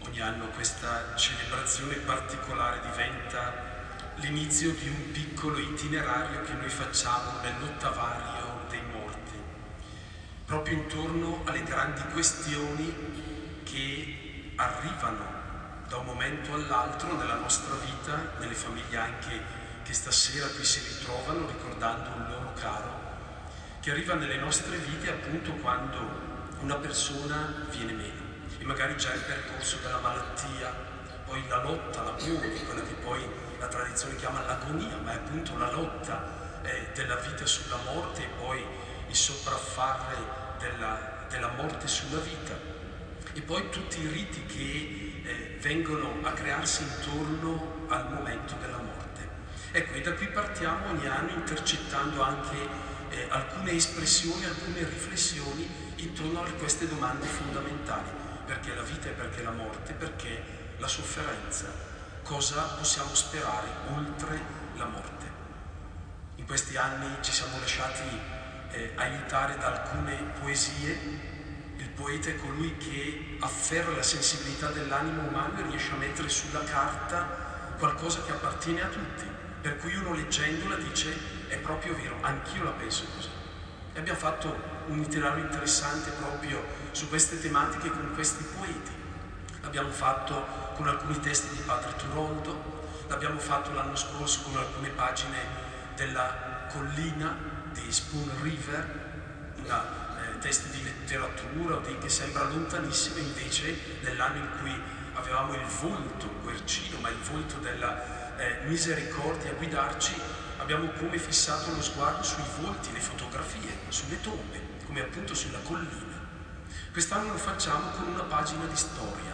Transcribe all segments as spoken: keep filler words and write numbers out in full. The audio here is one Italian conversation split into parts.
Ogni anno questa celebrazione particolare diventa l'inizio di un piccolo itinerario che noi facciamo nell'ottavario dei morti, proprio intorno alle grandi questioni che arrivano da un momento all'altro nella nostra vita, nelle famiglie anche che stasera qui si ritrovano ricordando un loro caro, che arriva nelle nostre vite appunto quando una persona viene meno e magari già il percorso della malattia, poi la lotta, l'agone, quella che poi la tradizione chiama l'agonia, ma è appunto la lotta eh, della vita sulla morte e poi il sopraffare della, della morte sulla vita, e poi tutti i riti che eh, vengono a crearsi intorno al momento della morte. Ecco, e da qui partiamo ogni anno intercettando anche eh, alcune espressioni, alcune riflessioni intorno a queste domande fondamentali: perché la vita e perché la morte, perché la sofferenza, cosa possiamo sperare oltre la morte. In questi anni ci siamo lasciati eh, aiutare da alcune poesie. Il poeta è colui che afferra la sensibilità dell'animo umano e riesce a mettere sulla carta qualcosa che appartiene a tutti, per cui uno leggendola dice: è proprio vero, anch'io la penso così. E abbiamo fatto un itinerario interessante proprio su queste tematiche con questi poeti. L'abbiamo fatto con alcuni testi di Padre Turoldo, l'abbiamo fatto l'anno scorso con alcune pagine della Collina di Spoon River, una testi di letteratura o di, che sembra lontanissimo, invece nell'anno in cui avevamo il volto guercino, ma il volto della eh, misericordia a guidarci, abbiamo come fissato lo sguardo sui volti, le fotografie, sulle tombe, come appunto sulla collina. Quest'anno lo facciamo con una pagina di storia.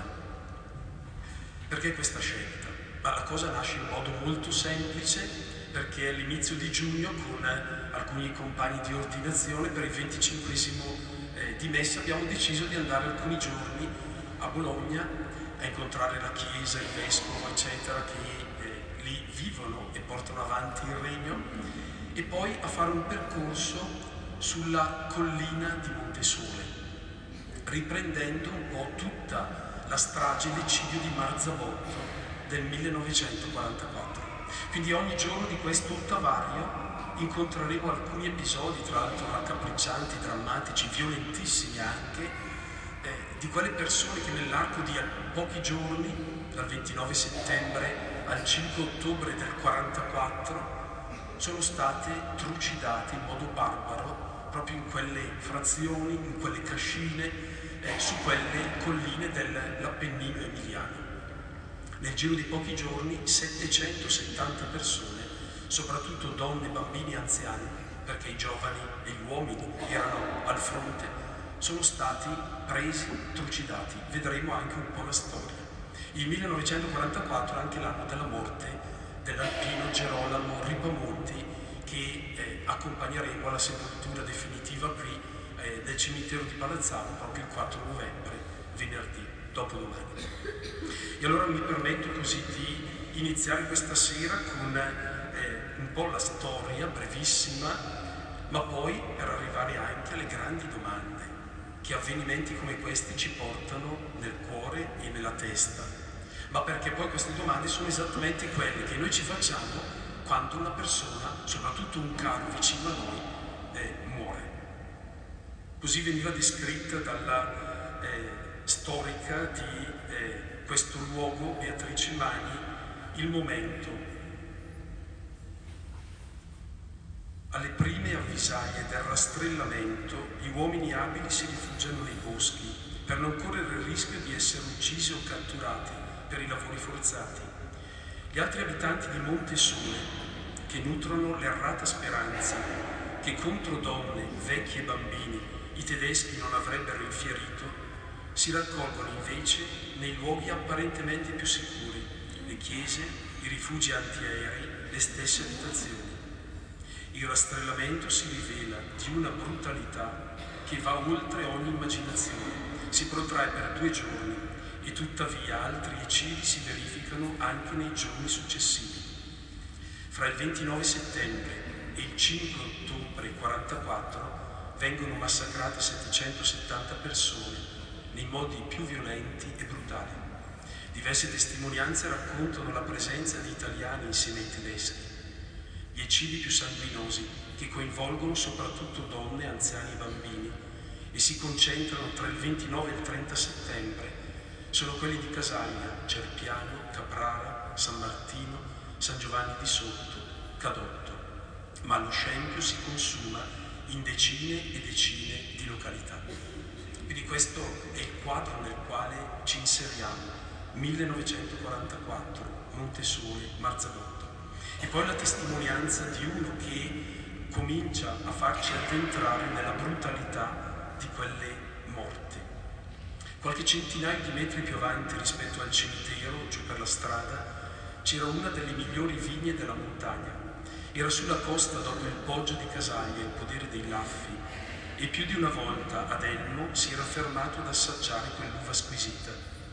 Perché questa scelta? Ma la cosa nasce in modo molto semplice, perché all'inizio di giugno con alcuni compagni di ordinazione per il venticinquesimo eh, di messa abbiamo deciso di andare alcuni giorni a Bologna a incontrare la chiesa, il vescovo, eccetera, che eh, lì vivono e portano avanti il regno, e poi a fare un percorso sulla collina di Montesole, riprendendo un po' tutta la strage e l'eccidio di Marzabotto del millenovecentoquarantaquattro. Quindi ogni giorno di questo ottavario incontreremo alcuni episodi, tra l'altro raccapriccianti, drammatici, violentissimi anche, eh, di quelle persone che nell'arco di pochi giorni, dal ventinove settembre al cinque ottobre del quarantaquattro, sono state trucidate in modo barbaro proprio in quelle frazioni, in quelle cascine, eh, su quelle colline dell'Appennino emiliano. Nel giro di pochi giorni settecentosettanta persone, soprattutto donne, bambini e anziani, perché i giovani e gli uomini erano al fronte, sono stati presi, trucidati. Vedremo anche un po' la storia. Il millenovecentoquarantaquattro è anche l'anno della morte dell'alpino Gerolamo Ripamonti, che eh, accompagneremo alla sepoltura definitiva qui eh, del cimitero di Palazzano proprio il quattro novembre, venerdì, dopodomani. E allora mi permetto così di iniziare questa sera con eh, un po' la storia brevissima, ma poi per arrivare anche alle grandi domande che avvenimenti come questi ci portano nel cuore e nella testa, ma perché poi queste domande sono esattamente quelle che noi ci facciamo quando una persona, soprattutto un caro vicino a noi, eh, muore. Così veniva descritta dalla eh, storica di eh, questo luogo, Beatrice Magni, il momento. Alle prime avvisaglie del rastrellamento, gli uomini abili si rifugiano nei boschi per non correre il rischio di essere uccisi o catturati per i lavori forzati. Gli altri abitanti di Montesole, che nutrono l'errata speranza che contro donne, vecchi e bambini i tedeschi non avrebbero infierito, si raccolgono invece nei luoghi apparentemente più sicuri, le chiese, i rifugi antiaerei, le stesse abitazioni. Il rastrellamento si rivela di una brutalità che va oltre ogni immaginazione, si protrae per due giorni e tuttavia altri eccidi si verificano anche nei giorni successivi. Fra il ventinove settembre e il cinque ottobre quarantaquattro vengono massacrate settecentosettanta persone nei modi più violenti e brutali. Diverse testimonianze raccontano la presenza di italiani insieme ai tedeschi. Gli eccidi più sanguinosi, che coinvolgono soprattutto donne, anziani e bambini, e si concentrano tra il ventinove e il trenta settembre, sono quelli di Casaglia, Cerpiano, Caprara, San Martino, San Giovanni di Sotto, Cadotto. Ma lo scempio si consuma in decine e decine di località. Quindi questo è il quadro nel quale ci inseriamo. millenovecentoquarantaquattro, Montesole, Marzabotto. E poi la testimonianza di uno che comincia a farci addentrare nella brutalità di quelle morti. Qualche centinaio di metri più avanti rispetto al cimitero, giù per la strada, c'era una delle migliori vigne della montagna. Era sulla costa dopo il Poggio di Casaglia, il podere dei Laffi, e più di una volta ad Elmo si era fermato ad assaggiare quell'uva squisita.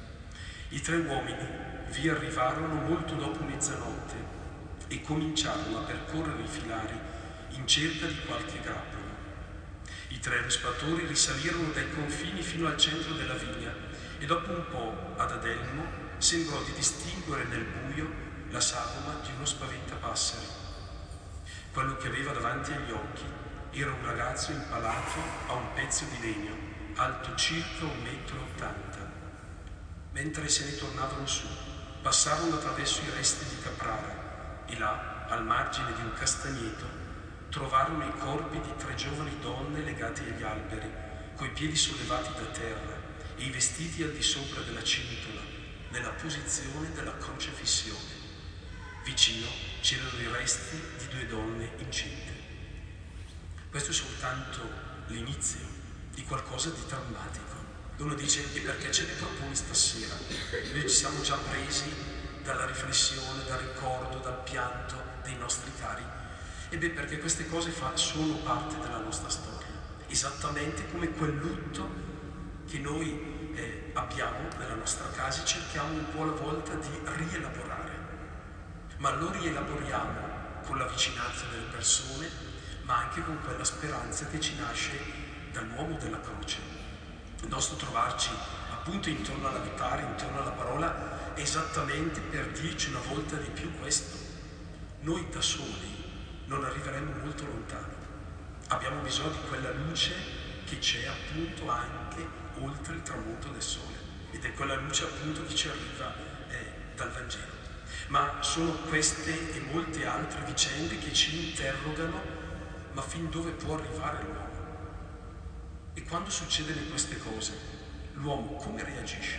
I tre uomini vi arrivarono molto dopo mezzanotte e cominciarono a percorrere i filari in cerca di qualche grappolo. I tre ruspatori risalirono dai confini fino al centro della vigna e dopo un po' ad Adelmo sembrò di distinguere nel buio la sagoma di uno spaventapasseri. Quello che aveva davanti agli occhi era un ragazzo impalato a un pezzo di legno, alto circa un metro e ottanta. Mentre se ne tornavano su, passarono attraverso i resti di Caprara e là, al margine di un castagneto, trovarono i corpi di tre giovani donne legate agli alberi, coi piedi sollevati da terra e i vestiti al di sopra della cintola, nella posizione della crocefissione. Vicino c'erano i resti di due donne incinte. Questo è soltanto l'inizio di qualcosa di drammatico. Uno dice, e perché ce ne proponi stasera? Noi ci siamo già presi dalla riflessione, dal ricordo, dal pianto dei nostri cari. E beh, perché queste cose fa, sono parte della nostra storia, esattamente come quel lutto che noi eh, abbiamo nella nostra casa e cerchiamo un po' alla volta di rielaborare. Ma lo rielaboriamo con la vicinanza delle persone, ma anche con quella speranza che ci nasce dall'uomo della croce. Il nostro trovarci appunto intorno all'altare, intorno alla parola, è esattamente per dirci una volta di più questo. Noi da soli non arriveremo molto lontano. Abbiamo bisogno di quella luce che c'è appunto anche oltre il tramonto del sole. Ed è quella luce appunto che ci arriva eh, dal Vangelo. Ma sono queste e molte altre vicende che ci interrogano, ma fin dove può arrivare l'uomo? E quando succedono queste cose, l'uomo come reagisce?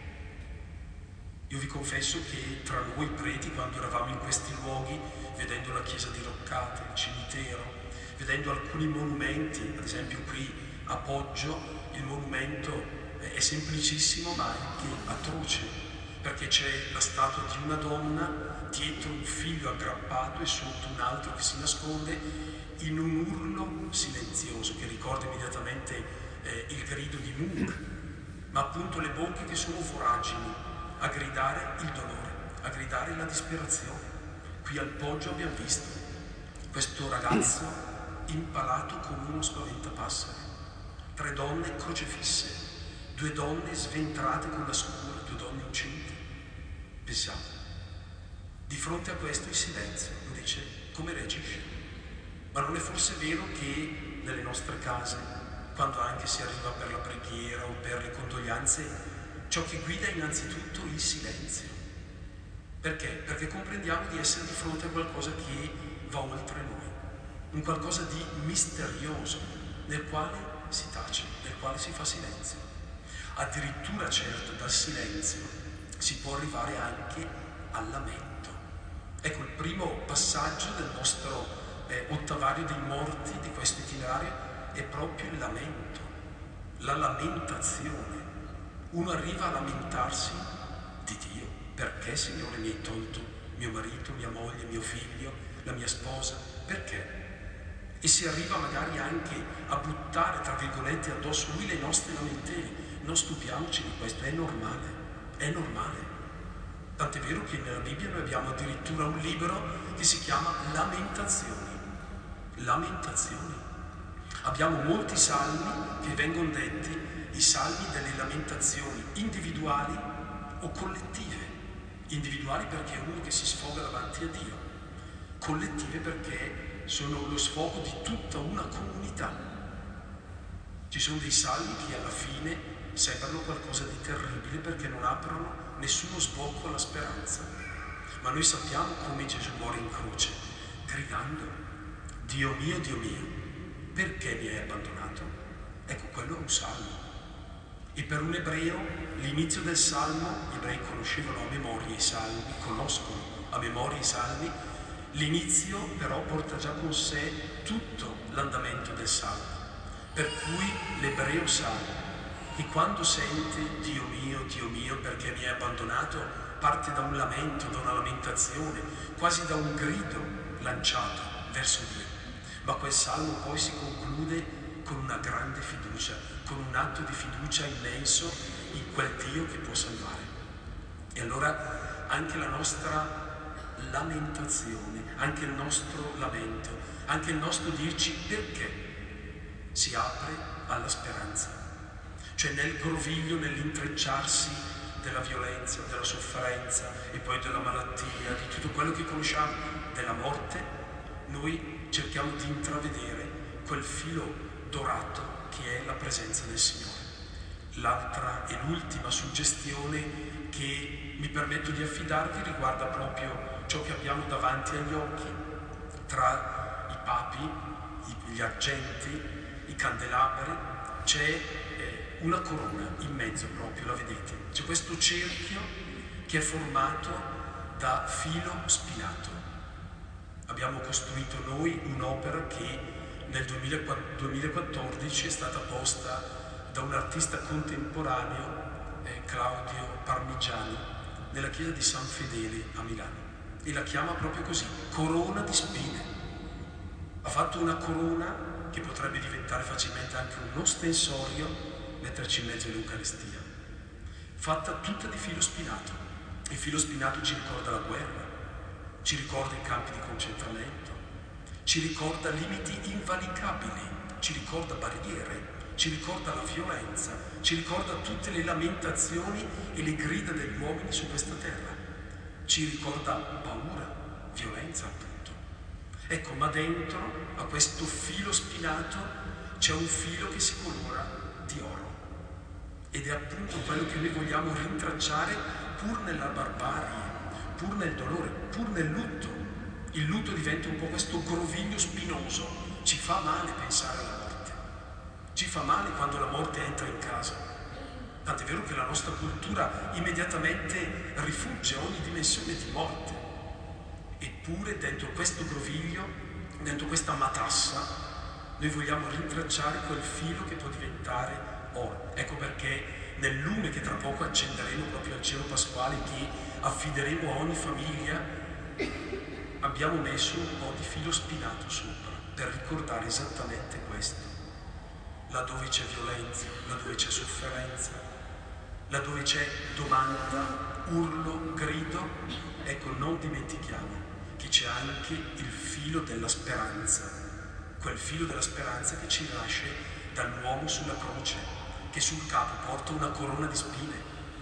Io vi confesso che tra noi preti, quando eravamo in questi luoghi, vedendo la chiesa diroccata, il cimitero, vedendo alcuni monumenti, ad esempio qui a Poggio, il monumento è semplicissimo ma anche atroce, perché c'è la statua di una donna, dietro un figlio aggrappato e sotto un altro che si nasconde, in un urlo silenzioso che ricorda immediatamente eh, il grido di Munch, ma appunto le bocche che sono voragini a gridare il dolore, a gridare la disperazione. Qui al Poggio abbiamo visto questo ragazzo impalato come uno spaventapasseri, tre donne crocefisse, due donne sventrate con la scura, due donne incinte. Pensiamo, di fronte a questo il silenzio, lo dice, come reagisce? Ma non è forse vero che nelle nostre case, quando anche si arriva per la preghiera o per le condoglianze, ciò che guida è innanzitutto il silenzio? Perché? Perché comprendiamo di essere di fronte a qualcosa che va oltre noi, un qualcosa di misterioso, nel quale si tace, nel quale si fa silenzio. Addirittura, certo, dal silenzio si può arrivare anche al lamento. Ecco, il primo passaggio del nostro eh, ottavario dei morti di questo itinerario è proprio il lamento, la lamentazione. Uno arriva a lamentarsi di Dio. Perché, Signore, mi hai tolto mio marito, mia moglie, mio figlio, la mia sposa? Perché? E si arriva magari anche a buttare, tra virgolette, addosso lui le nostre lamentele. Non stupiamoci di questo, è normale, è normale. Tant'è vero che nella Bibbia noi abbiamo addirittura un libro che si chiama Lamentazioni. Lamentazioni. Abbiamo molti salmi che vengono detti, i salmi delle lamentazioni individuali o collettive, individuali perché è uno che si sfoga davanti a Dio, collettive perché sono lo sfogo di tutta una comunità. Ci sono dei salmi che alla fine sembrano qualcosa di terribile perché non aprono nessuno sbocco alla speranza, ma noi sappiamo come Gesù muore in croce, gridando: Dio mio, Dio mio, perché mi hai abbandonato? Ecco, quello è un salmo. E per un ebreo l'inizio del salmo, gli ebrei conoscevano a memoria i salmi, conoscono a memoria i salmi, l'inizio però porta già con sé tutto l'andamento del salmo, per cui l'ebreo sa che quando sente Dio mio, Dio mio, perché mi hai abbandonato, parte da un lamento, da una lamentazione, quasi da un grido lanciato verso Dio. Ma quel salmo poi si conclude con una grande fiducia, con un atto di fiducia immenso in quel Dio che può salvare. E allora anche la nostra lamentazione, anche il nostro lamento, anche il nostro dirci perché si apre alla speranza. Cioè nel groviglio, nell'intrecciarsi della violenza, della sofferenza e poi della malattia, di tutto quello che conosciamo, della morte, noi cerchiamo di intravedere quel filo dorato che è la presenza del Signore. L'altra e l'ultima suggestione che mi permetto di affidarvi riguarda proprio ciò che abbiamo davanti agli occhi, tra i papi, gli argenti, i candelabri, c'è una corona in mezzo proprio, la vedete? C'è questo cerchio che è formato da filo spinato. Abbiamo costruito noi un'opera che nel duemilaquattordici è stata posta da un artista contemporaneo, eh, Claudio Parmigiani, nella chiesa di San Fedele a Milano, e la chiama proprio così, corona di spine. Ha fatto una corona che potrebbe diventare facilmente anche un ostensorio, metterci in mezzo all'Eucaristia, fatta tutta di filo spinato. Il filo spinato ci ricorda la guerra, ci ricorda i campi di concentramento, ci ricorda limiti invalicabili, ci ricorda barriere, ci ricorda la violenza, ci ricorda tutte le lamentazioni e le grida degli uomini su questa terra, ci ricorda paura, violenza appunto. Ecco, ma dentro a questo filo spinato c'è un filo che si colora di oro, ed è appunto quello che noi vogliamo rintracciare pur nella barbarie, pur nel dolore, pur nel lutto. Il lutto diventa un po' questo groviglio spinoso, ci fa male pensare alla morte, ci fa male quando la morte entra in casa, tant'è vero che la nostra cultura immediatamente rifugge ogni dimensione di morte. Eppure dentro questo groviglio, dentro questa matassa, noi vogliamo rintracciare quel filo che può diventare oro. Ecco perché nel lume che tra poco accenderemo proprio al cielo pasquale, che affideremo a ogni famiglia, abbiamo messo un po' di filo spinato sopra per ricordare esattamente questo. Laddove c'è violenza, laddove c'è sofferenza, laddove c'è domanda, urlo, grido, ecco, non dimentichiamo che c'è anche il filo della speranza, quel filo della speranza che ci nasce dall'uomo sulla croce, che sul capo porta una corona di spine,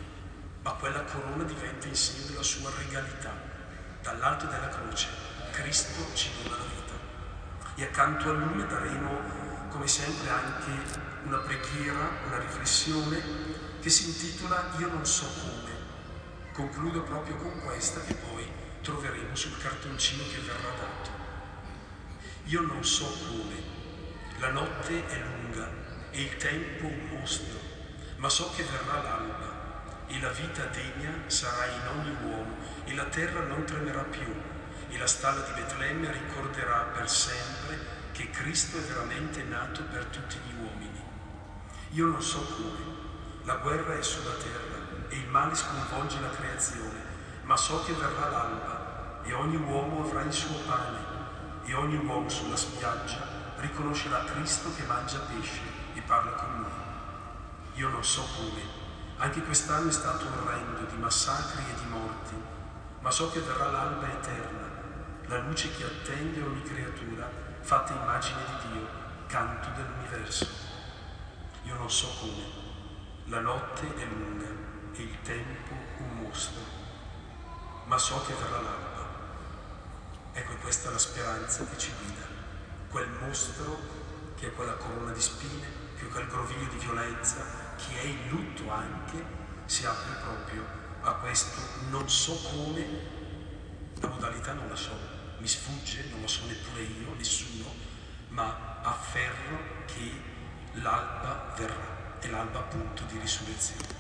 ma quella corona diventa il segno della sua regalità. Dall'alto della croce Cristo ci dona la vita, e accanto al lume daremo come sempre anche una preghiera, una riflessione che si intitola Io non so come. Concludo proprio con questa, che poi troveremo sul cartoncino che verrà dato. Io non so come, la notte è lunga e il tempo un mostro, ma so che verrà l'alba e la vita degna sarà in ogni uomo, e la terra non tremerà più, e la stalla di Betlemme ricorderà per sempre che Cristo è veramente nato per tutti gli uomini. Io non so come, la guerra è sulla terra e il male sconvolge la creazione, ma so che verrà l'alba e ogni uomo avrà il suo pane, e ogni uomo sulla spiaggia riconoscerà Cristo che mangia pesce e parla con lui. Io non so come. Anche quest'anno è stato orrendo di massacri e di morti, ma so che verrà l'alba eterna, la luce che attende ogni creatura, fatta immagine di Dio, canto dell'universo. Io non so come, la notte è lunga e e il tempo un mostro, ma so che verrà l'alba. Ecco, questa è la speranza che ci guida, quel mostro che è quella corona di spine, che è quel groviglio di violenza, che è il lutto anche, si apre proprio a questo non so come, la modalità non la so, mi sfugge, non lo so neppure io, nessuno, ma afferro che l'alba verrà, è l'alba appunto di risurrezione.